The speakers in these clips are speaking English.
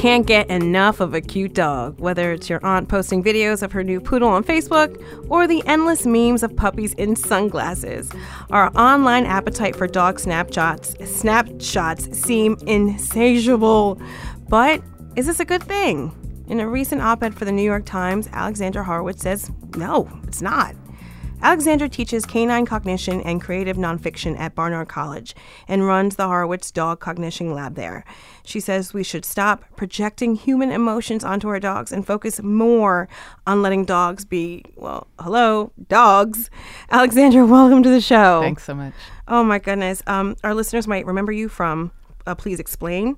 can't get enough of a cute dog, whether it's your aunt posting videos of her new poodle on Facebook or the endless memes of puppies in sunglasses. Our online appetite for dog snapshots seem insatiable. But is this a good thing? In a recent op-ed for the New York Times, Alexandra Horowitz says, no, it's not. Alexandra teaches canine cognition and creative nonfiction at Barnard College and runs the Horowitz Dog Cognition Lab there. She says we should stop projecting human emotions onto our dogs and focus more on letting dogs be, well, hello, dogs. Alexandra, welcome to the show. Thanks so much. Oh, my goodness. Our listeners might remember you from Please Explain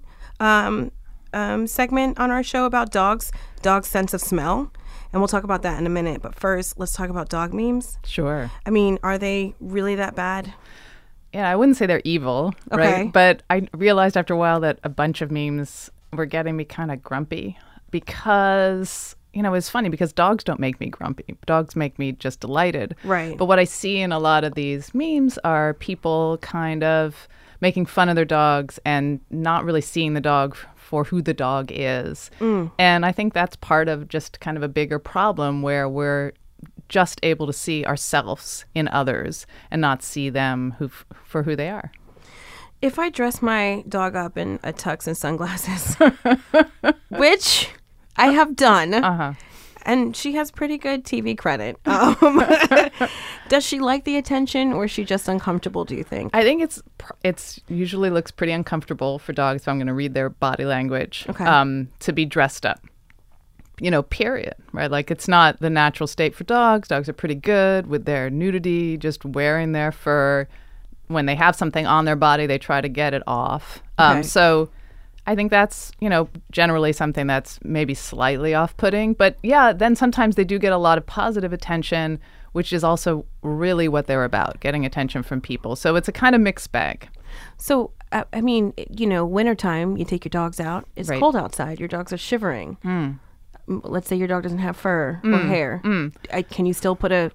segment on our show about dogs' sense of smell. And we'll talk about that in a minute. But first, let's talk about dog memes. Sure. I mean, are they really that bad? Yeah, I wouldn't say they're evil, right? But I realized after a while that a bunch of memes were getting me kind of grumpy because, it's funny because dogs don't make me grumpy. Dogs make me just delighted. Right. But what I see in a lot of these memes are people kind of making fun of their dogs and not really seeing the dog for who the dog is. And I think that's part of just kind of a bigger problem where we're just able to see ourselves in others and not see them for who they are. If I dress my dog up in a tux and sunglasses, which I have done, and she has pretty good TV credit. Does she like the attention, or is she just uncomfortable, do you think? I think it's usually looks pretty uncomfortable for dogs, if I'm going to read their body language, to be dressed up. Period, right? Like, it's not the natural state for dogs. Dogs are pretty good with their nudity, just wearing their fur. When they have something on their body, they try to get it off. So I think that's, generally something that's maybe slightly off-putting. But yeah, then sometimes they do get a lot of positive attention, which is also really what they're about, getting attention from people. So it's a kind of mixed bag. So, I mean, wintertime, you take your dogs out. It's cold outside. Your dogs are shivering. Let's say your dog doesn't have fur or hair. Can you still put a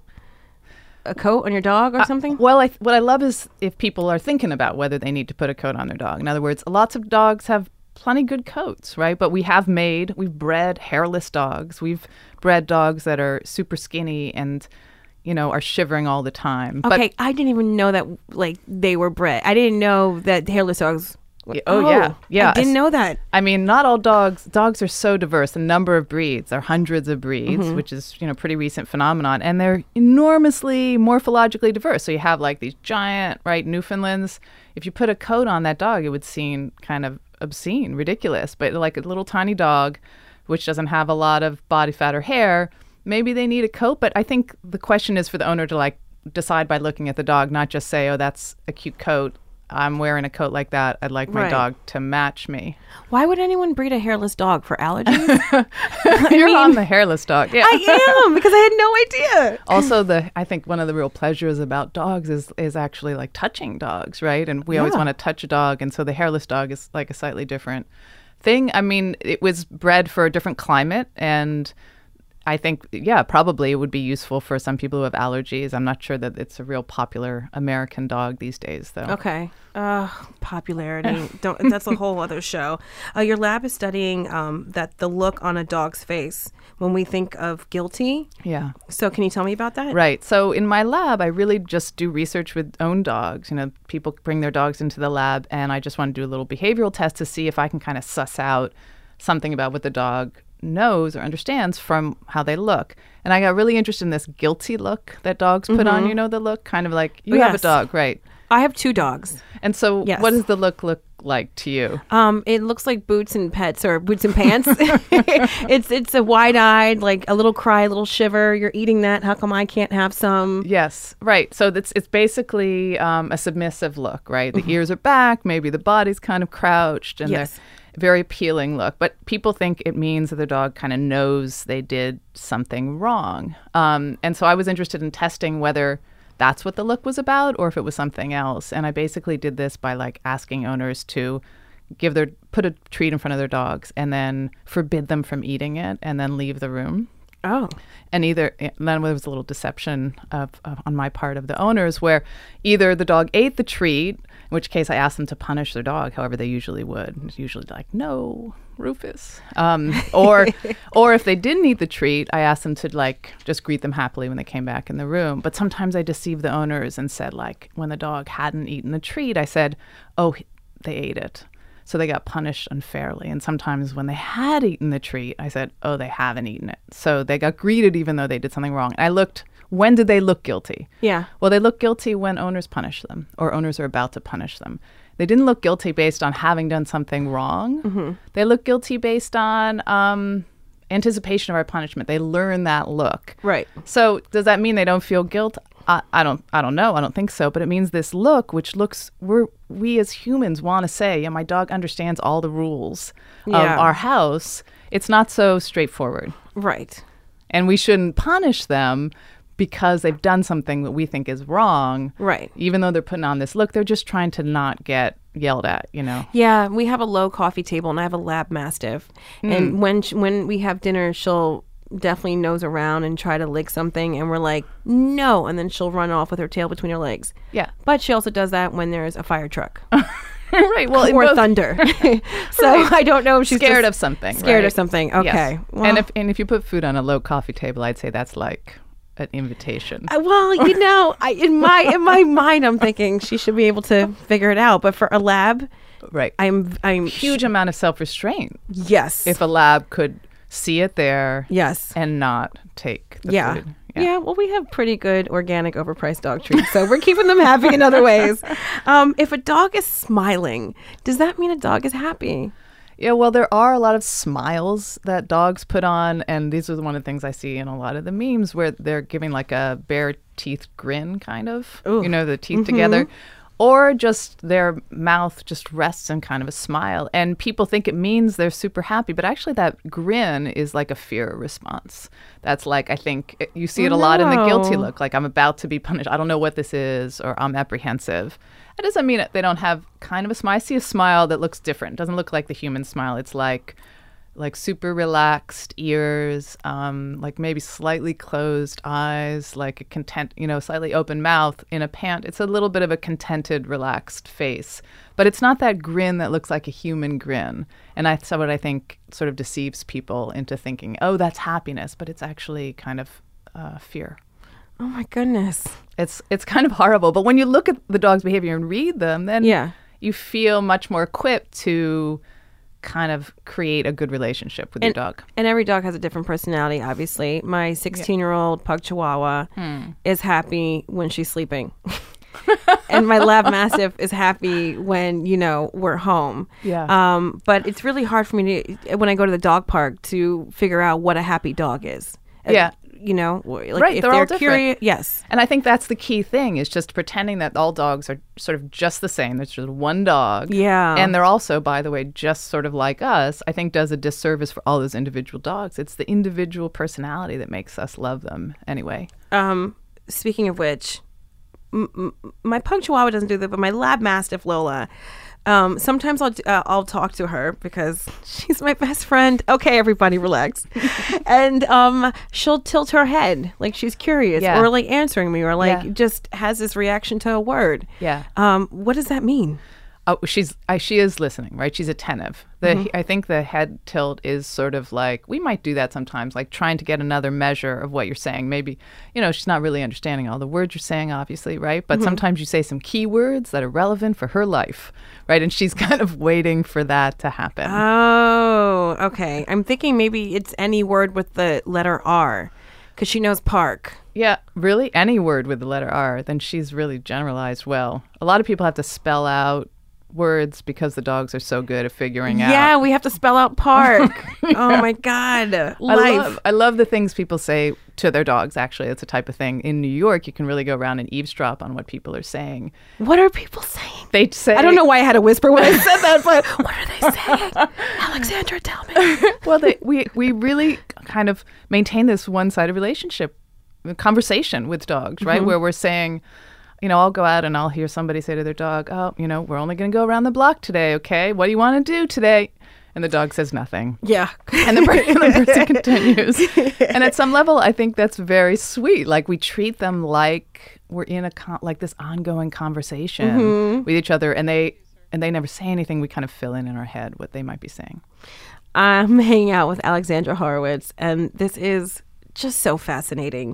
coat on your dog or something? Well, what I love is if people are thinking about whether they need to put a coat on their dog. In other words, lots of dogs have plenty good coats, right? But we've bred hairless dogs. We've bred dogs that are super skinny and, are shivering all the time. Okay, but I didn't even know that, they were bred. I didn't know that hairless dogs... Yeah. I didn't know that. I mean, not all dogs are so diverse. The number of breeds are hundreds of breeds, which is, pretty recent phenomenon. And they're enormously morphologically diverse. So you have these giant, Newfoundlands. If you put a coat on that dog, it would seem kind of obscene, ridiculous. But like a little tiny dog, which doesn't have a lot of body fat or hair, maybe they need a coat. But I think the question is for the owner to decide by looking at the dog, not just say, oh, that's a cute coat. I'm wearing a coat like that. I'd like my dog to match me. Why would anyone breed a hairless dog? For allergies? You're on the hairless dog. Yeah. I am, because I had no idea. Also, I think one of the real pleasures about dogs is actually touching dogs, right? And we always want to touch a dog. And so the hairless dog is a slightly different thing. I mean, it was bred for a different climate, and I think, probably it would be useful for some people who have allergies. I'm not sure that it's a real popular American dog these days, though. Okay. Popularity. That's a whole other show. Your lab is studying that the look on a dog's face when we think of guilty. Yeah. So can you tell me about that? Right. So in my lab, I really just do research with own dogs. People bring their dogs into the lab, and I just want to do a little behavioral test to see if I can kind of suss out something about what the dog knows or understands from how they look. And I got really interested in this guilty look that dogs put on, the look, kind of like, you have a dog, right? I have 2 dogs. And so what does the look like to you? It looks like Boots and Pets or Boots and Pants. It's a wide-eyed, a little cry, a little shiver. You're eating that. How come I can't have some? Yes, right. So it's basically a submissive look, right? The ears are back. Maybe the body's kind of crouched, and they're very appealing look. But people think it means that the dog kind of knows they did something wrong. And so I was interested in testing whether that's what the look was about or if it was something else. And I basically did this by asking owners to put a treat in front of their dogs and then forbid them from eating it and then leave the room. Oh. And then there was a little deception on my part of the owners where either the dog ate the treat which case I ask them to punish their dog however they usually would. It's usually like, no, Rufus. Or if they didn't eat the treat, I asked them to like just greet them happily when they came back in the room. But sometimes I deceived the owners and said, like, when the dog hadn't eaten the treat, I said, oh, they ate it. So they got punished unfairly. And sometimes when they had eaten the treat, I said, oh, they haven't eaten it. So they got greeted even though they did something wrong. I looked, when did they look guilty? Yeah. Well, they look guilty when owners punish them or owners are about to punish them. They didn't look guilty based on having done something wrong. Mm-hmm. They look guilty based on anticipation of our punishment. They learn that look. Right. So does that mean they don't feel guilt? I don't know. I don't think so. But it means this look, which looks, we as humans want to say, yeah, my dog understands all the rules of our house. It's not so straightforward. Right. And we shouldn't punish them because they've done something that we think is wrong. Right. Even though they're putting on this look, they're just trying to not get yelled at, you know? Yeah, we have a low coffee table and I have a lab mastiff. And when we have dinner, she'll definitely nose around and try to lick something and we're like, no. And then she'll run off with her tail between her legs. Yeah. But she also does that when there's a fire truck. Right. Well, or thunder. So right. I don't know if she's scared of something. Scared of something. Okay. Yes. Well, and if you put food on a low coffee table, I'd say that's like an invitation. Well, you know, in my mind, I'm thinking she should be able to figure it out. But for a lab, right? I'm huge amount of self-restraint. Yes. If a lab could see it there, yes, and not take the food. Yeah, well, we have pretty good organic overpriced dog treats, so we're keeping them happy in other ways. If a dog is smiling, does that mean a dog is happy? Yeah, well, there are a lot of smiles that dogs put on, and these are one of the things I see in a lot of the memes where they're giving like a bare teeth grin, kind of, Ooh. You know, the teeth together. Or just their mouth just rests in kind of a smile. And people think it means they're super happy, but actually that grin is like a fear response. That's like, I think you see it a lot in the guilty look, like I'm about to be punished. I don't know what this is, or I'm apprehensive. That doesn't mean they don't have kind of a smile. I see a smile that looks different. It doesn't look like the human smile. It's like super relaxed ears, like maybe slightly closed eyes, like a content, slightly open mouth in a pant. It's a little bit of a contented, relaxed face, but it's not that grin that looks like a human grin. And that's what I think sort of deceives people into thinking, oh, that's happiness, but it's actually kind of fear. Oh my goodness. It's kind of horrible. But when you look at the dog's behavior and read them, then you feel much more equipped to kind of create a good relationship with your dog. And every dog has a different personality, obviously. My 16-year-old pug chihuahua is happy when she's sleeping. And my lab mastiff is happy when, we're home. Yeah. But it's really hard for me to, when I go to the dog park, to figure out what a happy dog is. Yeah. Like if they're all curious. Yes. And I think that's the key thing, is just pretending that all dogs are sort of just the same. There's just one dog. Yeah. And they're also, by the way, just sort of like us, I think does a disservice for all those individual dogs. It's the individual personality that makes us love them anyway. Speaking of which, my pug chihuahua doesn't do that, but my lab mastiff Lola, sometimes I'll talk to her because she's my best friend. Okay, everybody relax. And she'll tilt her head like she's curious, or like answering me, or like just has this reaction to a word. Yeah. What does that mean? Oh, she is listening, right? She's attentive. I think the head tilt is sort of like, we might do that sometimes, like trying to get another measure of what you're saying. Maybe, she's not really understanding all the words you're saying, obviously, right? But sometimes you say some key words that are relevant for her life, right? And she's kind of waiting for that to happen. Oh, okay. I'm thinking maybe it's any word with the letter R, because she knows park. Yeah, really? Any word with the letter R, then she's really generalized well. A lot of people have to spell out words because the dogs are so good at figuring out. Yeah, we have to spell out park. Oh my God. Life. I love the things people say to their dogs, actually. It's a type of thing. In New York, you can really go around and eavesdrop on what people are saying. What are people saying? They say... I don't know why I had to whisper when I said that, but what are they saying? Alexandra, tell me. Well, we really kind of maintain this one-sided relationship, conversation with dogs, right? Where we're saying... I'll go out and I'll hear somebody say to their dog, oh, we're only going to go around the block today, okay? What do you want to do today? And the dog says nothing. Yeah. And the person continues. And at some level, I think that's very sweet. Like, we treat them like we're in a like this ongoing conversation with each other, and they never say anything. We kind of fill in our head what they might be saying. I'm hanging out with Alexandra Horowitz, and this is just so fascinating.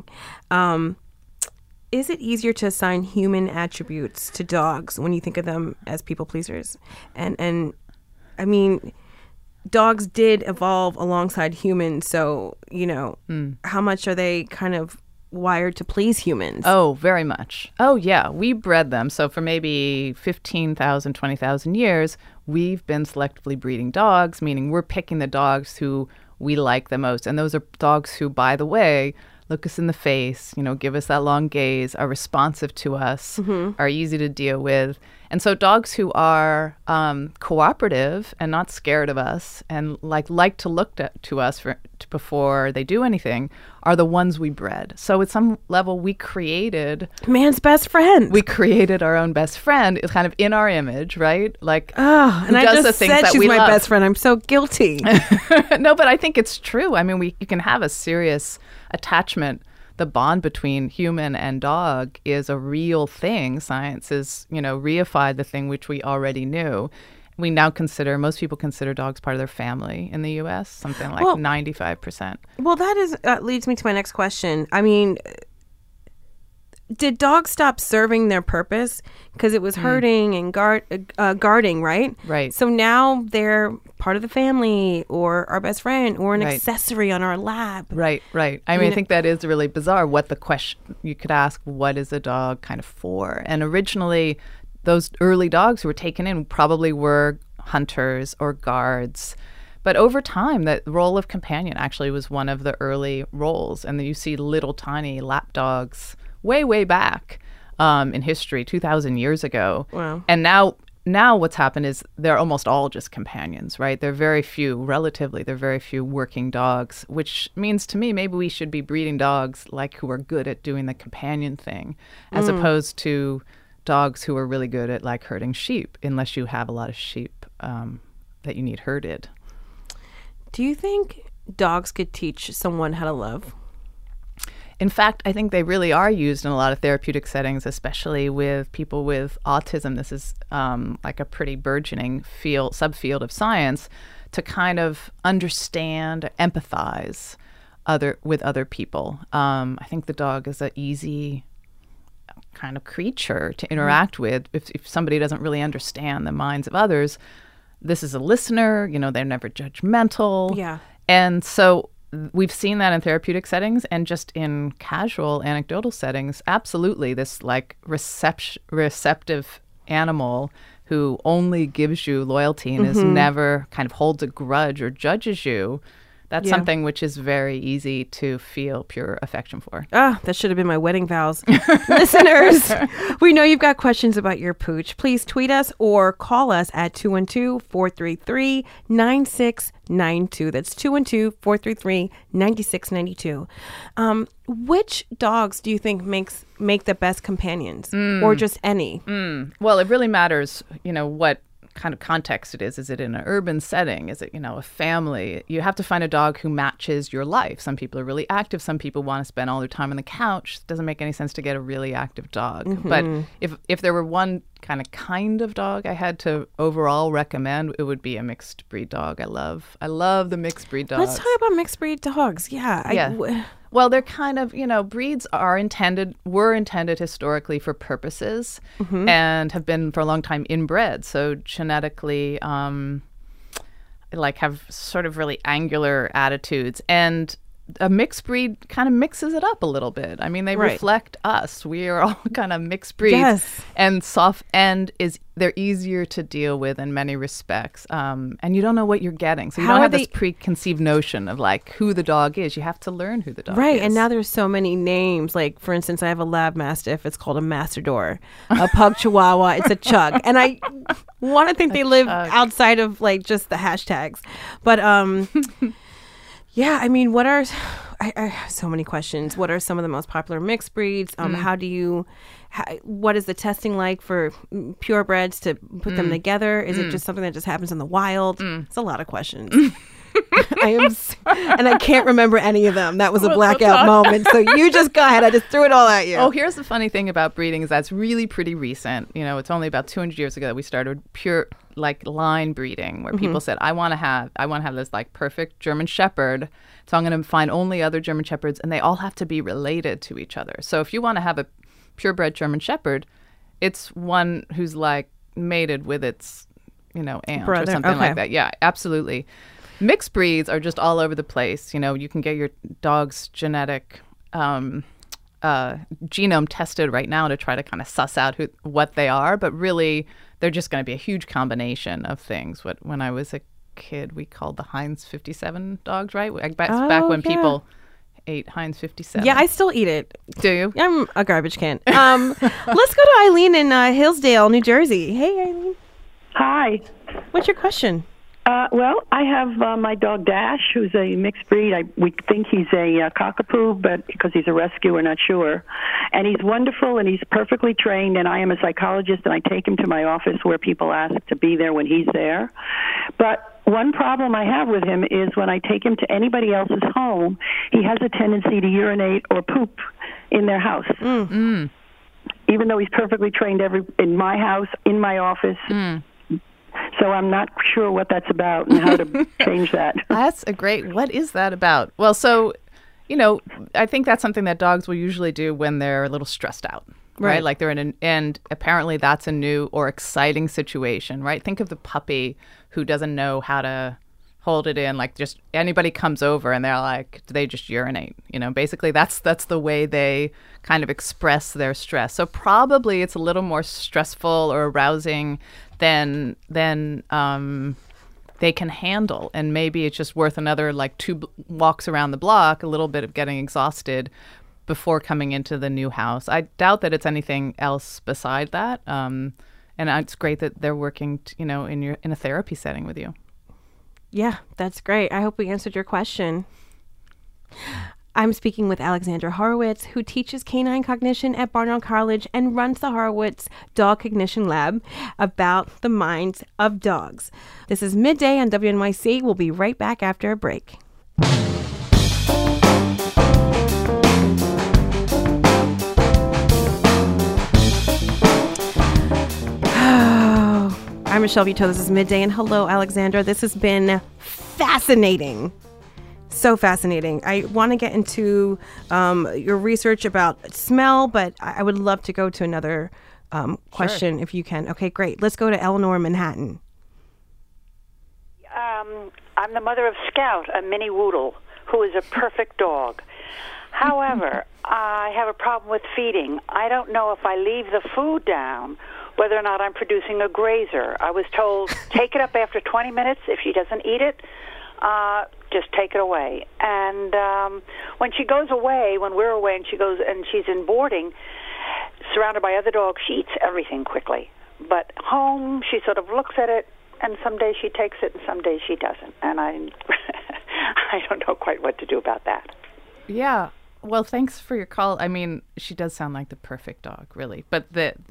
Is it easier to assign human attributes to dogs when you think of them as people pleasers? And I mean, dogs did evolve alongside humans, so, how much are they kind of wired to please humans? Oh, very much. Oh, yeah. We bred them. So for maybe 15,000, 20,000 years, we've been selectively breeding dogs, meaning we're picking the dogs who we like the most. And those are dogs who, by the way, look us in the face, give us that long gaze, are responsive to us, are easy to deal with. And so dogs who are cooperative and not scared of us and like to look to us before they do anything are the ones we bred. So at some level, we created... man's best friend. We created our own best friend. It's kind of in our image, right? Like, and I just said she's my best friend. I'm so guilty. No, but I think it's true. I mean, you can have a serious attachment. The bond between human and dog is a real thing. Science has, reified the thing which we already knew. We now most people consider dogs part of their family in the U.S., something like 95%. Well, that leads me to my next question. I mean, did dogs stop serving their purpose because it was herding and guarding, right? Right. So now they're part of the family or our best friend or an accessory on our lap. Right. I mean, I think that is really bizarre. What the question you could ask, what is a dog kind of for? And originally, those early dogs who were taken in probably were hunters or guards. But over time, the role of companion actually was one of the early roles. And then you see little tiny lap dogs way back in history, 2,000 years ago. Wow. And now what's happened is they're almost all just companions, right? They're very few working dogs, which means to me maybe we should be breeding dogs who are good at doing the companion thing as opposed to dogs who are really good at herding sheep, unless you have a lot of sheep that you need herded. Do you think dogs could teach someone how to love? In fact, I think they really are used in a lot of therapeutic settings, especially with people with autism. This is a pretty burgeoning subfield of science to kind of understand, empathize with other people. I think the dog is an easy kind of creature to interact with. If somebody doesn't really understand the minds of others, this is a listener. They're never judgmental. Yeah. And so we've seen that in therapeutic settings and just in casual anecdotal settings. Absolutely, this receptive animal who only gives you loyalty and is never kind of holds a grudge or judges you. That's something which is very easy to feel pure affection for. That should have been my wedding vows. Listeners, we know you've got questions about your pooch. Please tweet us or call us at 212-433-9692. That's 212-433-9692. Which dogs do you think make the best companions, or just any? Well, it really matters, what kind of context it is. Is it in an urban setting? Is it, a family? You have to find a dog who matches your life. Some people are really active. Some people want to spend all their time on the couch. It doesn't make any sense to get a really active dog. But if there were one kind of dog I had to overall recommend, it would be a mixed breed dog. I love the mixed breed dogs. Let's talk about mixed breed dogs. Yeah. Well, they're kind of, breeds were intended historically for purposes and have been for a long time inbred. So genetically, have sort of really angular attitudes. And a mixed breed kind of mixes it up a little bit. I mean, they reflect us. We are all kind of mixed breeds. Yes. And they're easier to deal with in many respects. And you don't know what you're getting. So you don't have this preconceived notion of who the dog is. You have to learn who the dog is. Right. And now there's so many names. For instance, I have a Lab Mastiff. It's called a Mastador. A Pug Chihuahua. It's a Chug. And I want to think they live outside of just the hashtags. But yeah, I mean, I have so many questions. What are some of the most popular mixed breeds? What is the testing like for purebreds to put them together? Is it just something that just happens in the wild? It's a lot of questions. And I can't remember any of them. That was a blackout moment. So you just go ahead. I just threw it all at you. Oh, here's the funny thing about breeding is that's really pretty recent. It's only about 200 years ago that we started pure line breeding, where people said, I want to have this perfect German Shepherd. So I'm going to find only other German Shepherds, and they all have to be related to each other. So if you want to have a purebred German Shepherd, it's one who's mated with its, aunt brother, or something like that. Yeah, absolutely. Mixed breeds are just all over the place. You can get your dog's genetic genome tested right now to try to kind of suss out what they are, but really they're just going to be a huge combination of things. When I was a kid, we called the Heinz 57 dogs, right? Back when people ate Heinz 57. Yeah, I still eat it. Do you? I'm a garbage can. Let's go to Eileen in Hillsdale, New Jersey. Hey, Eileen. Hi. What's your question? Well, I have my dog Dash, who's a mixed breed. We think he's a cockapoo, but because he's a rescue, we're not sure. And he's wonderful, and he's perfectly trained, and I am a psychologist, and I take him to my office where people ask to be there when he's there. But one problem I have with him is when I take him to anybody else's home, he has a tendency to urinate or poop in their house. Mm. Even though he's perfectly trained in my house, in my office. Mm. So I'm not sure what that's about and how to change that. What is that about? Well, so, I think that's something that dogs will usually do when they're a little stressed out, right? Like they're and apparently that's a new or exciting situation, right? Think of the puppy who doesn't know how to hold it in, just anybody comes over and they're like, do they just urinate? Basically that's the way they kind of express their stress. So probably it's a little more stressful or arousing than they can handle, and maybe it's just worth another 2 walks around the block, a little bit of getting exhausted before coming into the new house. I doubt that it's anything else beside that, and it's great that they're working in a therapy setting with you. Yeah, that's great. I hope we answered your question. I'm speaking with Alexandra Horowitz, who teaches canine cognition at Barnard College and runs the Horowitz Dog Cognition Lab, about the minds of dogs. This is Midday on WNYC. We'll be right back after a break. I'm Michelle Buteau. This is Midday, and hello, Alexandra. This has been fascinating. So fascinating. I want to get into your research about smell, but I would love to go to another question if you can. Okay, great. Let's go to Eleanor in Manhattan. I'm the mother of Scout, a mini Woodle, who is a perfect dog. However, I have a problem with feeding. I don't know if I leave the food down, whether or not I'm producing a grazer. I was told, take it up after 20 minutes. If she doesn't eat it, just take it away. And when she goes away, when we're away and she goes and she's in boarding, surrounded by other dogs, she eats everything quickly. But home, she sort of looks at it, and some days she takes it and some days she doesn't. And I don't know quite what to do about that. Yeah. Well, thanks for your call. I mean, she does sound like the perfect dog, really. But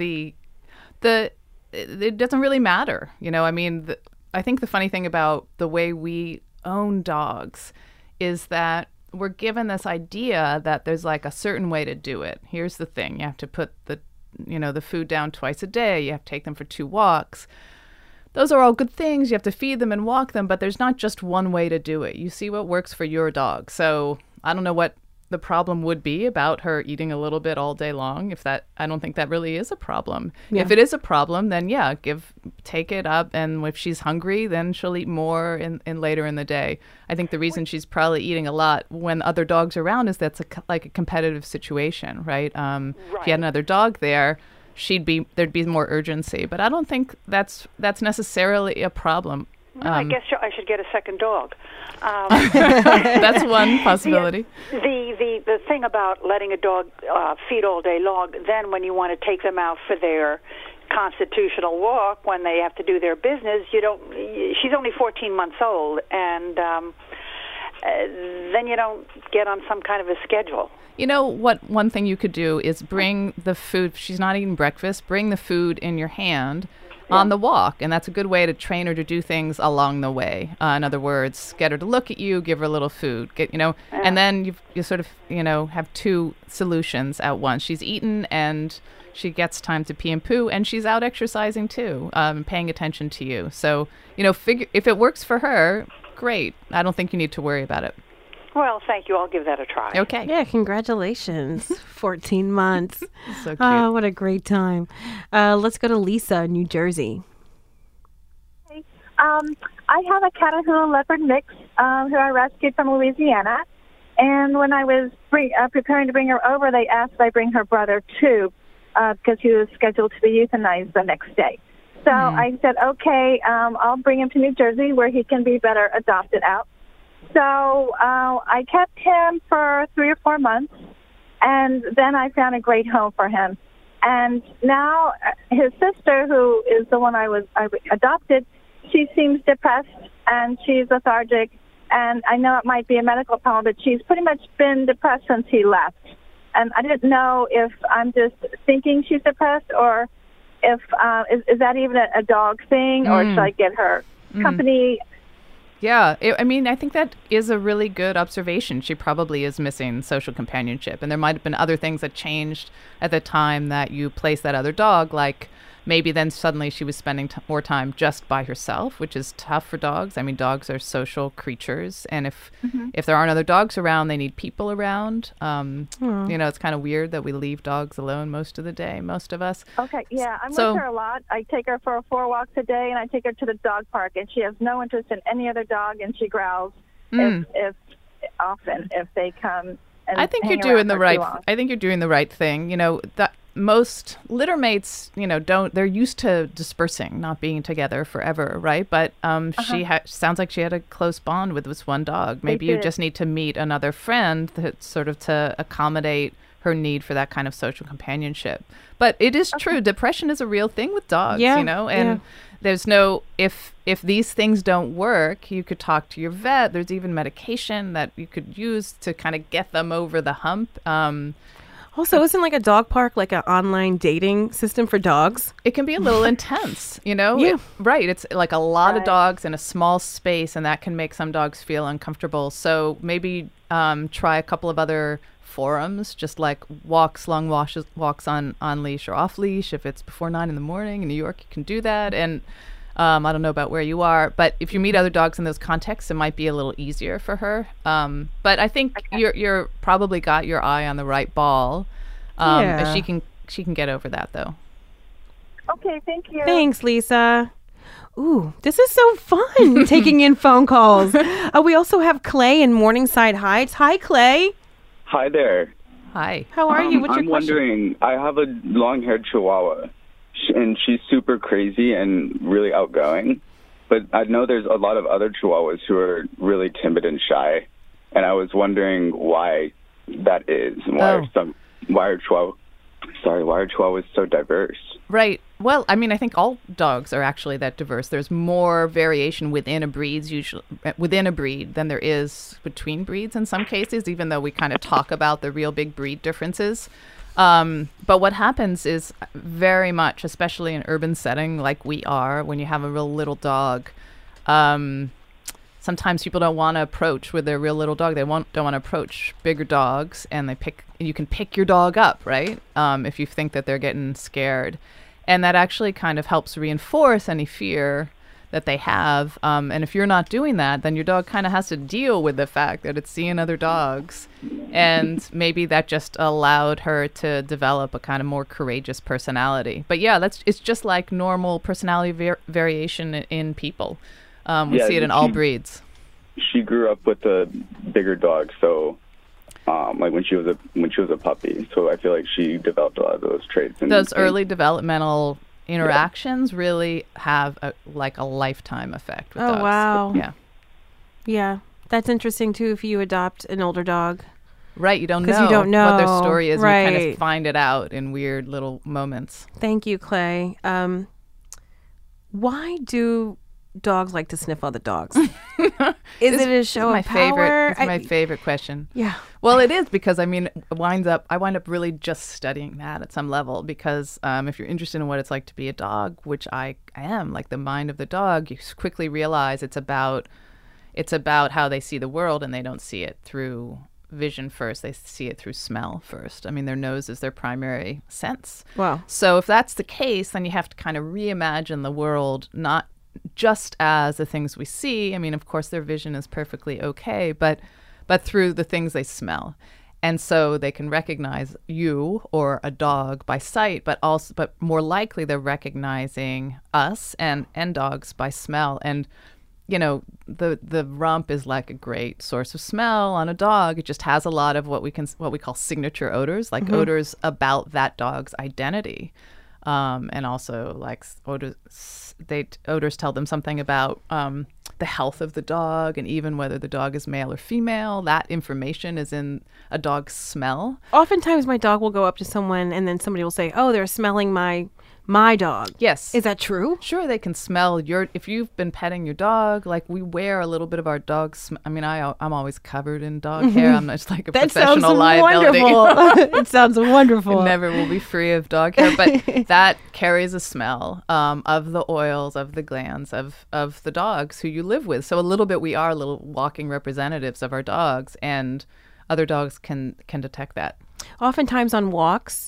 it doesn't really matter. I think the funny thing about the way we own dogs is that we're given this idea that there's a certain way to do it. Here's the thing. You have to put the food down twice a day. You have to take them for 2 walks. Those are all good things. You have to feed them and walk them, but there's not just one way to do it. You see what works for your dog. So I don't know what the problem would be about her eating a little bit all day long. I don't think that really is a problem. Yeah. If it is a problem, then take it up, and if she's hungry, then she'll eat more in later in the day. I think the reason she's probably eating a lot when other dogs are around is that's a competitive situation, right? Right. If you had another dog there, there'd be more urgency. But I don't think that's necessarily a problem. No, I guess I should get a second dog. That's one possibility. The thing about letting a dog feed all day long, then when you want to take them out for their constitutional walk, when they have to do their business, she's only 14 months old, and then you don't get on some kind of a schedule. You know what? One thing you could do is bring the food. If she's not eating breakfast, bring the food in your hand on the walk, and that's a good way to train her to do things along the way. In other words, get her to look at you, give her a little food, and then you sort of have two solutions at once. She's eaten and she gets time to pee and poo, and she's out exercising too, paying attention to you. So figure if it works for her, great. I don't think you need to worry about it. Well, thank you. I'll give that a try. Okay. Yeah, congratulations. 14 months. So cute. Oh, what a great time. Let's go to Lisa in New Jersey. I have a Catahoula leopard mix who I rescued from Louisiana. And when I was preparing to bring her over, they asked if I bring her brother too, because he was scheduled to be euthanized the next day. So I said, okay, I'll bring him to New Jersey where he can be better adopted out. So I kept him for 3 or 4 months, and then I found a great home for him. And now his sister, who is the one I adopted, she seems depressed, and she's lethargic. And I know it might be a medical problem, but she's pretty much been depressed since he left. And I didn't know if I'm just thinking she's depressed, or if is that even a dog thing, or should I get her company? Yeah, I think that is a really good observation. She probably is missing social companionship, and there might have been other things that changed at the time that you placed that other dog, like maybe then suddenly she was spending more time just by herself, which is tough for dogs. I mean, dogs are social creatures, and if there aren't other dogs around, they need people around. It's kind of weird that we leave dogs alone most of the day, most of us. Okay, yeah, I'm with her a lot. I take her for 4 walks a day, and I take her to the dog park, and she has no interest in any other dog, and she growls if they come. And I think you're doing the right. I think you're doing the right thing. That most litter mates, they're used to dispersing, not being together forever, right? But she sounds like she had a close bond with this one dog. Maybe you just need to meet another friend to accommodate her need for that kind of social companionship. But it is true, depression is a real thing with dogs, and there's no, if these things don't work, you could talk to your vet. There's even medication that you could use to kind of get them over the hump. Also, isn't like a dog park like an online dating system for dogs? It can be a little intense, Yeah. Right. It's like a lot of dogs in a small space, and that can make some dogs feel uncomfortable. So maybe try a couple of other forums, just like walks on leash or off leash. If it's before 9 in the morning in New York, you can do that. And I don't know about where you are, but if you meet other dogs in those contexts, it might be a little easier for her. But I think you're probably got your eye on the right ball. She can get over that, though. Okay, thank you. Thanks, Lisa. Ooh, this is so fun, taking in phone calls. We also have Clay in Morningside Heights. Hi, Clay. Hi there. Hi. How are you? What's your I'm question? wondering, I have a long-haired Chihuahua, and she's super crazy and really outgoing. But I know there's a lot of other Chihuahuas who are really timid and shy, and I was wondering why that is. Why are Chihuahuas so diverse? Right. Well, I mean, I think all dogs are actually that diverse. There's more variation within a breed than there is between breeds in some cases, even though we kind of talk about the real big breed differences. But what happens is very much, especially in urban setting like we are, when you have a real little dog, sometimes people don't want to approach with their real little dog. They don't want to approach bigger dogs, and you can pick your dog up, right? If you think that they're getting scared. And that actually kind of helps reinforce any fear that they have. And if you're not doing that, then your dog kind of has to deal with the fact that it's seeing other dogs. And maybe that just allowed her to develop a kind of more courageous personality. But yeah, it's just like normal personality variation in people. We see it in all breeds. She grew up with a bigger dog, so like when she was a puppy. So I feel like she developed a lot of those traits. Those early developmental interactions really have a lifetime effect with dogs. Oh, wow. Yeah. Yeah. That's interesting, too, if you adopt an older dog. Right. You don't know what their story is. Right. You kind of find it out in weird little moments. Thank you, Clay. Why do dogs like to sniff other dogs? Is it a show of power? It's my favorite question. Yeah. Well, it is because, I mean, I wind up really just studying that at some level because if you're interested in what it's like to be a dog, which I am, like the mind of the dog, you quickly realize it's about how they see the world, and they don't see it through vision first. They see it through smell first. I mean, their nose is their primary sense. Wow. So if that's the case, then you have to kind of reimagine the world, not just as the things we see. I mean, of course, their vision is perfectly okay, but through the things they smell. And so they can recognize you or a dog by sight, but more likely they're recognizing us and dogs by smell. And you know, the rump is like a great source of smell on a dog. It just has a lot of what we call signature odors, like odors about that dog's identity, and also like odors tell them something about the health of the dog, and even whether the dog is male or female. That information is in a dog's smell. Oftentimes, my dog will go up to someone, and then somebody will say, "Oh, they're smelling my dog." Yes. Is that true? Sure, they can smell if you've been petting your dog, like we wear a little bit of our dog's, I mean, I'm always covered in dog hair. I'm just like a professional liability. Wonderful. It sounds wonderful. It never will be free of dog hair, but that carries a smell of the oils, of the glands, of the dogs who you live with. So a little bit, we are little walking representatives of our dogs, and other dogs can detect that. Oftentimes on walks,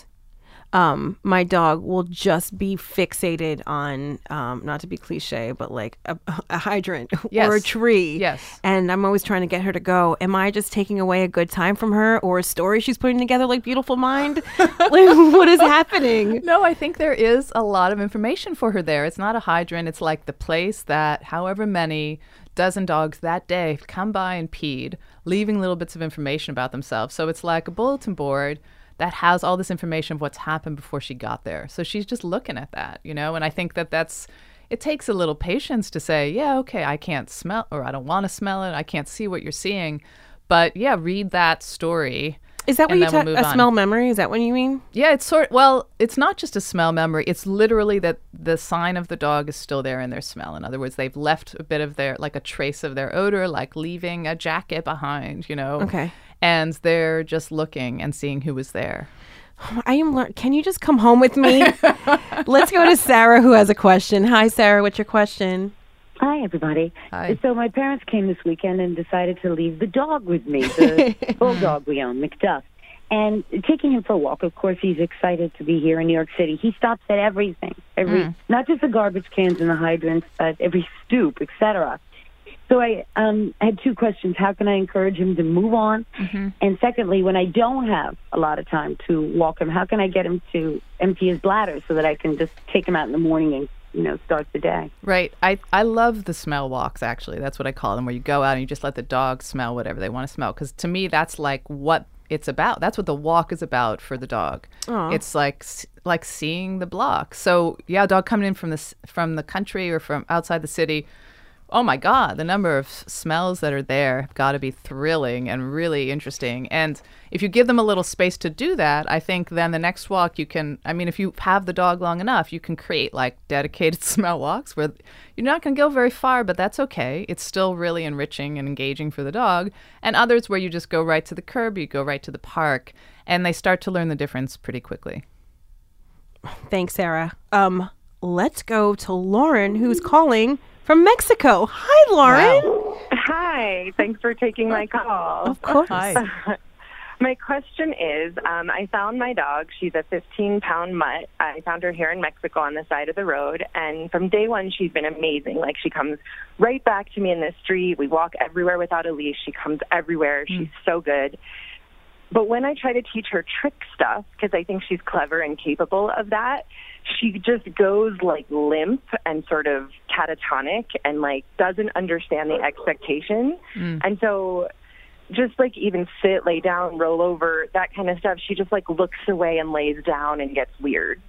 my dog will just be fixated on, not to be cliche, but like a hydrant or a tree. Yes. And I'm always trying to get her to go. Am I just taking away a good time from her, or a story she's putting together like Beautiful Mind? Like, what is happening? No, I think there is a lot of information for her there. It's not a hydrant. It's like the place that however many dozen dogs that day come by and peed, leaving little bits of information about themselves. So it's like a bulletin board that has all this information of what's happened before she got there. So she's just looking at that, you know? And I think it takes a little patience to say, yeah, okay, I can't smell, or I don't want to smell it. I can't see what you're seeing. But yeah, read that story. Is that what you talk, a smell memory? Is that what you mean? Yeah, it's it's not just a smell memory. It's literally that the sign of the dog is still there in their smell. In other words, they've left a bit of like a trace of their odor, like leaving a jacket behind, you know? Okay. And they're just looking and seeing who was there. Can you just come home with me? Let's go to Sarah, who has a question. Hi, Sarah. What's your question? Hi, everybody. Hi. So my parents came this weekend and decided to leave the dog with me, the bulldog we own, Macduff. And taking him for a walk, of course, he's excited to be here in New York City. He stops at everything, not just the garbage cans and the hydrants, but every stoop, etc. So I had two questions. How can I encourage him to move on? Mm-hmm. And secondly, when I don't have a lot of time to walk him, how can I get him to empty his bladder so that I can just take him out in the morning and, you know, start the day? Right. I love the smell walks, actually. That's what I call them, where you go out and you just let the dog smell whatever they want to smell. Because to me, that's like what it's about. That's what the walk is about for the dog. Aww. It's like seeing the block. So yeah, a dog coming in from the country or from outside the city, oh my God, the number of smells that are there have got to be thrilling and really interesting. And if you give them a little space to do that, I think then the next walk if you have the dog long enough, you can create like dedicated smell walks where you're not going to go very far, but that's okay. It's still really enriching and engaging for the dog. And others where you just go right to the curb, you go right to the park, and they start to learn the difference pretty quickly. Thanks, Sarah. Let's go to Lauren, who's calling from Mexico. Hi, Lauren. Wow. Hi. Thanks for taking my call. Of course. Hi. My question is, I found my dog. She's a 15-pound mutt. I found her here in Mexico on the side of the road. And from day one, she's been amazing. Like, she comes right back to me in the street. We walk everywhere without a leash. She comes everywhere. She's so good. But when I try to teach her trick stuff, because I think she's clever and capable of that, she just goes like limp and sort of catatonic and like doesn't understand the expectation. And so just like even sit, lay down, roll over, that kind of stuff, she just like looks away and lays down and gets weird.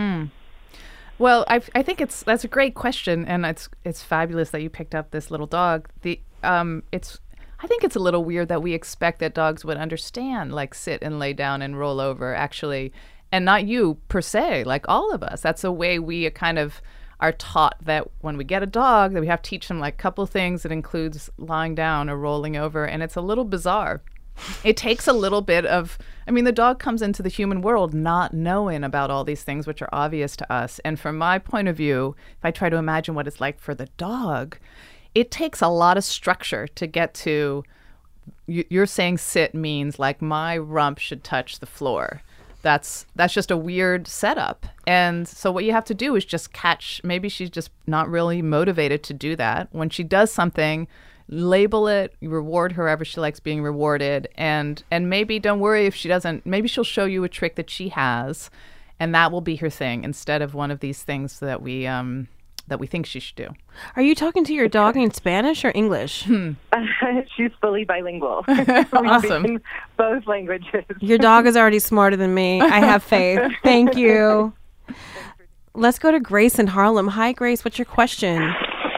Well, I think that's a great question, and it's fabulous that you picked up this little dog. I think it's a little weird that we expect that dogs would understand, like sit and lay down and roll over, actually, and not you per se, like all of us. That's a way we kind of are taught that when we get a dog, that we have to teach them like a couple things that includes lying down or rolling over, and it's a little bizarre. It takes a little bit of, the dog comes into the human world not knowing about all these things which are obvious to us. And from my point of view, if I try to imagine what it's like for the dog, it takes a lot of structure to get to, you're saying sit means like my rump should touch the floor. That's just a weird setup. And so what you have to do is just catch, maybe she's just not really motivated to do that. When she does something, label it, reward her however she likes being rewarded, and maybe don't worry if she doesn't. Maybe she'll show you a trick that she has, and that will be her thing instead of one of these things that we think she should do. Are you talking to your dog in Spanish or English? She's fully bilingual. Awesome. We speak in both languages. Your dog is already smarter than me. I have faith. Thank you. Let's go to Grace in Harlem. Hi, Grace. What's your question?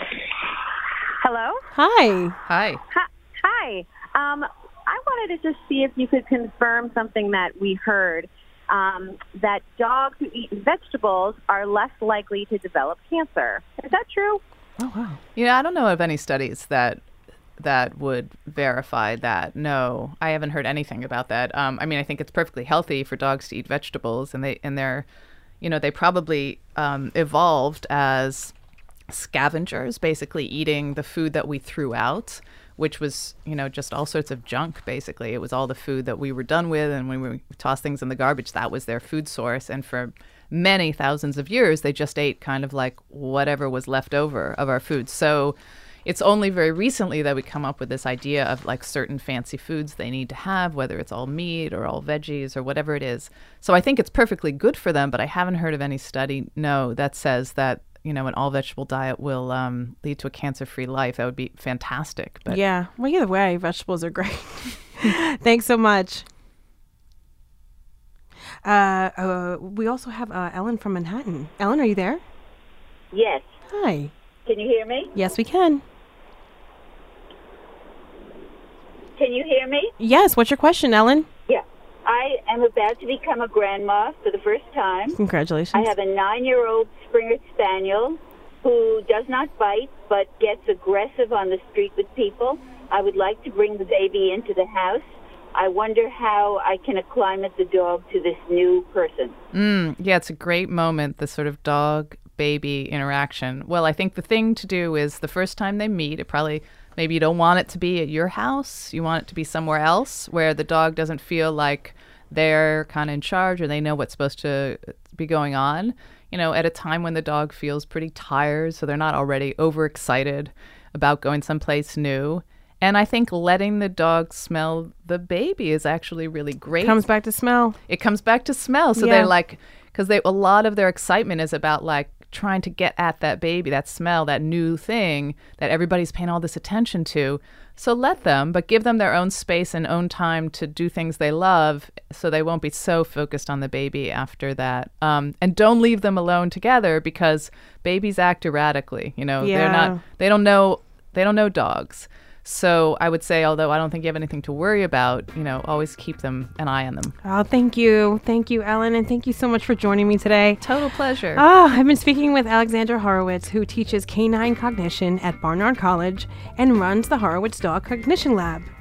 Hello? Hi. Hi. Hi. I wanted to just see if you could confirm something that we heard, that dogs who eat vegetables are less likely to develop cancer. Is that true? Oh, wow. I don't know of any studies that would verify that. No, I haven't heard anything about that. I think it's perfectly healthy for dogs to eat vegetables, and they probably evolved as scavengers, basically eating the food that we threw out, which was, just all sorts of junk, basically. It was all the food that we were done with, and when we tossed things in the garbage, that was their food source. And for many thousands of years, they just ate kind of like whatever was left over of our food. So it's only very recently that we come up with this idea of like certain fancy foods they need to have, whether it's all meat or all veggies or whatever it is. So I think it's perfectly good for them, but I haven't heard of any study, that says that an all-vegetable diet will lead to a cancer-free life. That would be fantastic. But yeah. Well, either way, vegetables are great. Thanks so much. We also have Ellen from Manhattan. Ellen, are you there? Yes. Hi. Can you hear me? Yes, we can. Can you hear me? Yes. What's your question, Ellen? Yeah. I am about to become a grandma for the first time. Congratulations. I have a 9-year-old Springer Spaniel who does not bite but gets aggressive on the street with people. I would like to bring the baby into the house. I wonder how I can acclimate the dog to this new person. Yeah, it's a great moment, the sort of dog-baby interaction. Well, I think the thing to do is the first time they meet, maybe you don't want it to be at your house. You want it to be somewhere else where the dog doesn't feel like they're kind of in charge or they know what's supposed to be going on. At a time when the dog feels pretty tired, so they're not already overexcited about going someplace new. And I think letting the dog smell the baby is actually really great. It comes back to smell. So they're like, because a lot of their excitement is about like trying to get at that baby, that smell, that new thing that everybody's paying all this attention to. So let them, but give them their own space and own time to do things they love so they won't be so focused on the baby after that. And don't leave them alone together because babies act erratically. They don't know dogs. So I would say, although I don't think you have anything to worry about, always keep an eye on them. Oh, thank you. Thank you, Ellen. And thank you so much for joining me today. Total pleasure. I've been speaking with Alexandra Horowitz, who teaches canine cognition at Barnard College and runs the Horowitz Dog Cognition Lab.